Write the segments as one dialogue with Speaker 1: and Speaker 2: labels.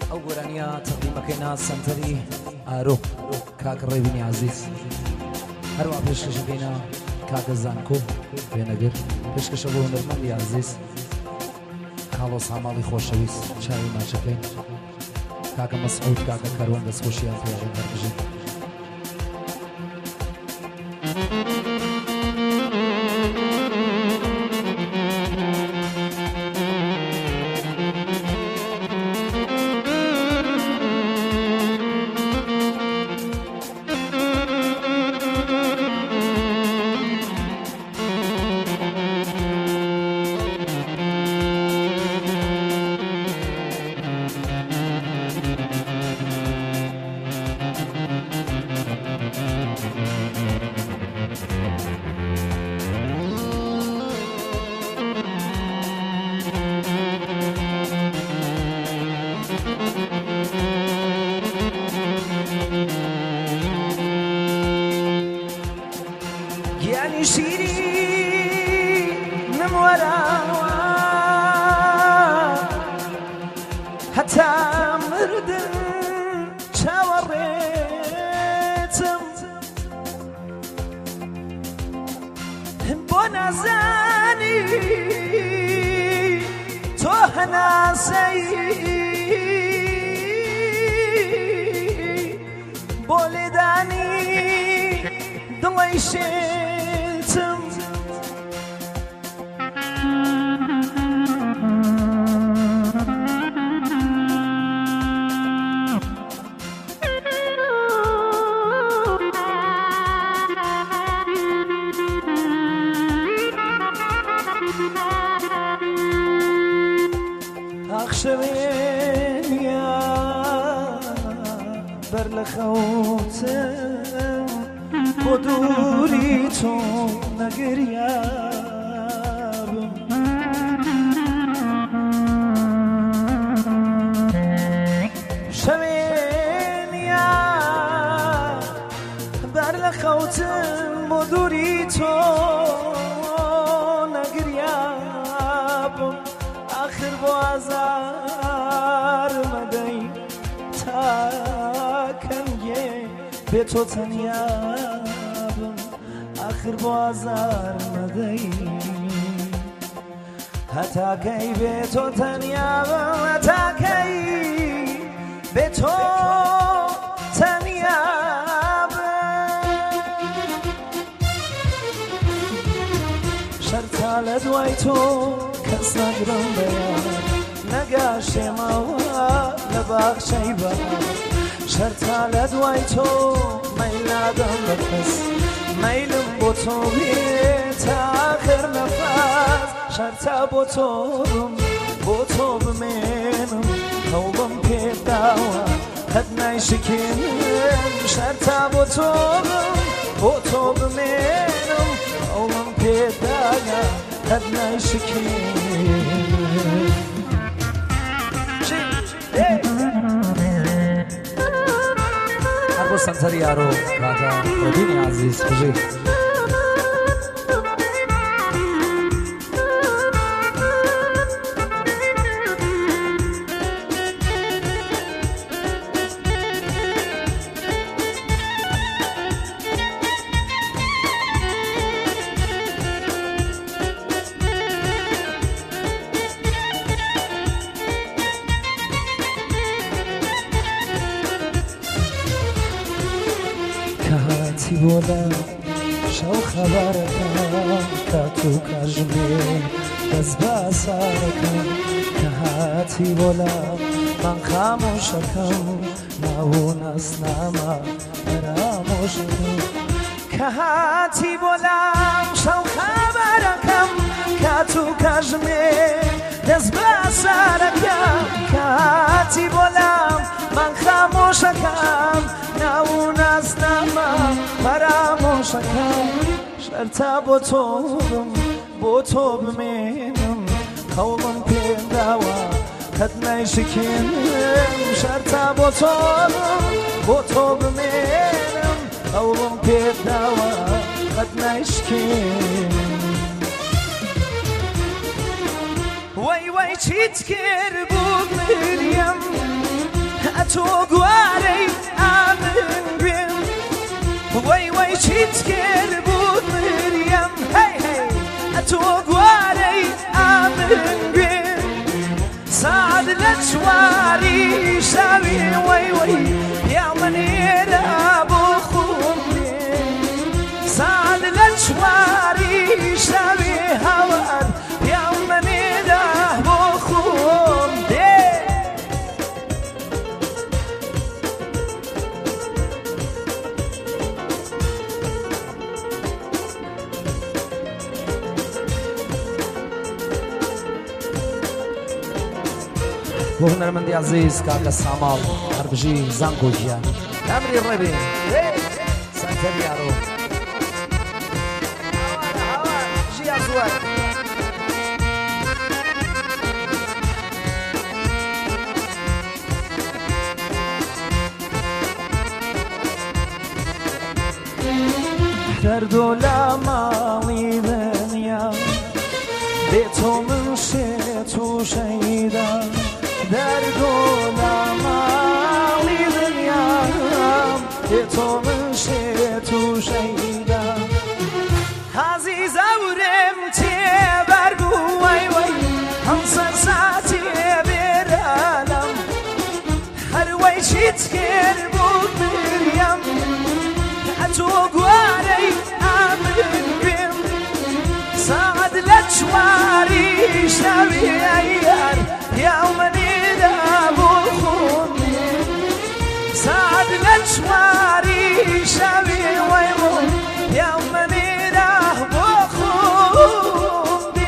Speaker 1: ئەو گۆرانیە تەقدیمەکەینا سەنتەری ئارۆ کاک ڕێبینی عەزیز، هەروە پێشکەشەکەینا کاکە زانکۆ وێنەگر، پێشکەشە بۆ هونەرمەندی عەزیز کاڵۆس هەماڵی خۆشەویست چاوی ماچەکەین، کاکە مەسعود کاکە کەروان دەستخۆشیان پێڵێن دەربژین.
Speaker 2: گیانی شیرینم وەراوە هەتا مردن چاوەڕێتم بۆ نازانی تۆ هەناسەی بۆ لێدانی دڵی شێتم ئاخشەوێنیا بەر لە خەوتم بۆ دووری تۆ نەگریابم شەوێنیا بەر لە خەوتم بۆ دووری تۆ نەگریابم آخر بۆ ئازار مەدەی تاکەنگێ بێ تۆ تەنیابم آخر بۆ ئازار مەدەی هەتاکەی بێ تۆ تەنیابم هەتاکەی بێ تۆ تەنیابم شەرتا لە دوای تۆ کەس نەگرم بەیان نەگاشێمەوە لە باخچەی بەهار شەرتا لە دوای تۆ مەیل نادەم بە کەس مەیلم بۆ تۆ بێتە ئاخر نەفەس شەرتا بۆ تۆم بۆ تۆ بمێنم هەوڵم پێداوە قەت نایشکێنم شەرتا بۆ تۆم بۆ تۆ بمێنم هەوڵم پێداوە قەت نایشکێنم
Speaker 1: بۆ سەنتەری ئارۆ کاکە ڕێبینی عەزیز بژێ
Speaker 2: کاتی بۆلا شەو خەبارەکەم کات و کاژمێ دەست بە ئاسارەکەم کە هاتی بۆلا من خامۆشەکەم ناو و ناسنامە پەرامۆشەکەم کە هاتی بۆلام شەو خەبارەکەم کات و کاژمێ دەست بە ئاسارەکەم کە هاتی بۆلام من خامۆشەکەم ناو و ناسنامە پەرامۆشەکەم شەرتا بۆ تۆم بۆ تۆ بمێنم هەوڵم پێداوە قەت نایشکێنم شەرتا بۆ تۆم بۆ تۆ بمێنم هەوڵم پێداوە قەت نایشکێنم
Speaker 3: وای وای چیت کرد بوو مریم
Speaker 2: تو گواری آمن بین وای چیت کرد بود مریم هی هی تو گواری آمن بین سعد لچواری شوی وای یا منی را بخوندی سعد لچواری شوی هوار یا منی را بخوندی
Speaker 1: بۆ هونەرمەندی عەزیز کاکە ساماڵ هەربژی زانکۆژیە ئەمری ڕێبێ سەنتەری یارۆ ژیا زوار
Speaker 2: دەردۆ لە ماڵی دنیا بێ تۆ من شێت و شەیدا دەردۆ لە ماڵی دنیا بێ تۆ من شێت و شەیدا عەزیزە ورم تێبەر بوو وای هەم سەرساتی بێرەلەم هەروەی چیت کرد بود مریم تو گواری آمن بین سعد لچواری شوی ایار یا منی را بخوندی سعد لچواری شوی وای یا منی را بخوندی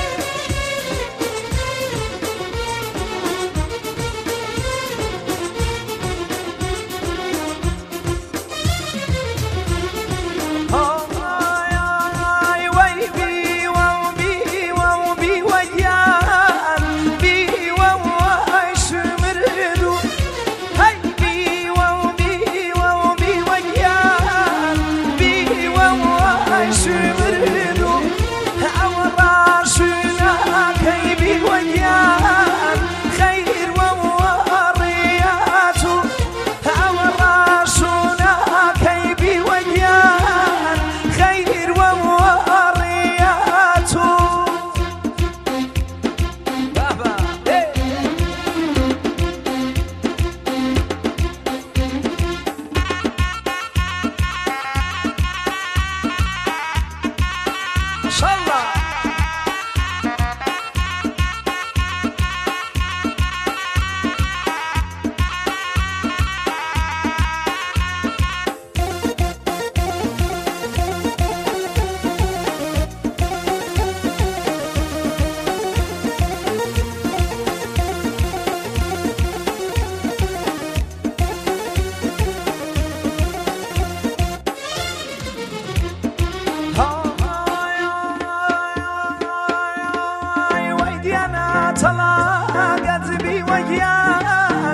Speaker 2: طلاقت بی وگیان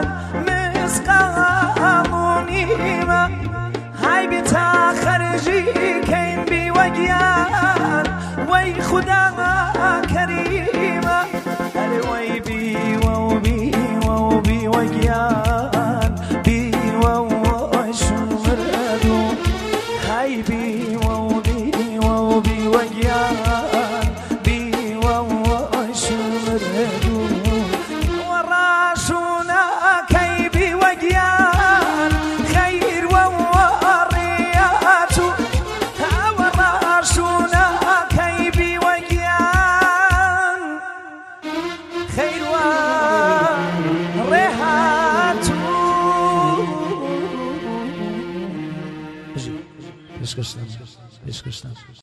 Speaker 2: مسقامونیما های بی تا خرجی کن بی وگیان وی خدا کریما وی بی وگیان بی شمردو های بی وگیان
Speaker 1: پیشکشتم